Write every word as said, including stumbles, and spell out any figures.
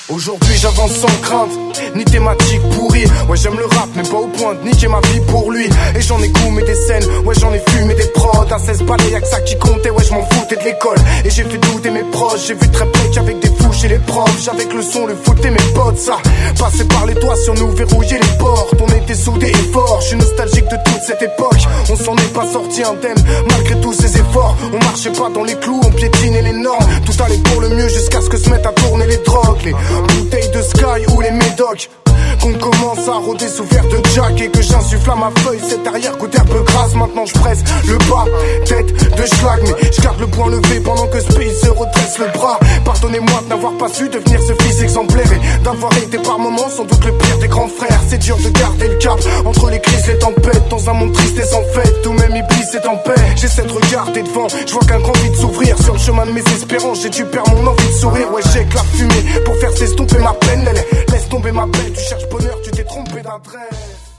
Aujourd'hui j'avance sans crainte, ni thématique pourrie. Ouais j'aime le rap mais pas au point de niquer ma vie pour lui. Et j'en ai goûté des scènes, ouais j'en ai fumé des prods. À seize balles y'a que ça qui comptait, ouais je m'en foutais de l'école. Et j'ai fait douter mes proches, j'ai vu très plec avec des fous chez les profs. J'avais que le son, le foot et mes potes, ça passait par les toits sur nous, verrouiller les portes. On était soudés et forts, je suis nostalgique de toute cette époque. On s'en est pas sorti indemne, malgré tous ces efforts. On marchait pas dans les clous, on piétinait les normes. Tout allait pour le mieux jusqu'à ce que se mettent à tourner les drogues. Les bouteilles de Sky ou les médocs. Qu'on commence à rôder sous verre de Jack. Et que j'insuffle à ma feuille cette arrière-goût un peu grasse. Maintenant je presse le bas, tête de schlag. Mais je garde le poing levé pendant que ce pays se redresse le bras. Pardonnez-moi de n'avoir pas su devenir ce fils exemplaire. Et d'avoir été par moments sans doute le pire des grands frères. C'est dur de garder le cap entre les crises et les tempêtes. Dans un monde triste et sans fête, tout même Iblis est en paix. J'essaie de regarder devant, je vois qu'un grand vide s'ouvrir. Sur le chemin de mes espérances, j'ai dû perdre mon envie de sourire. Ouais j'ai que la fumée pour faire s'estomper ma peine. Laisse tomber ma belle, tu cherches bonheur, tu t'es trompé d'adresse.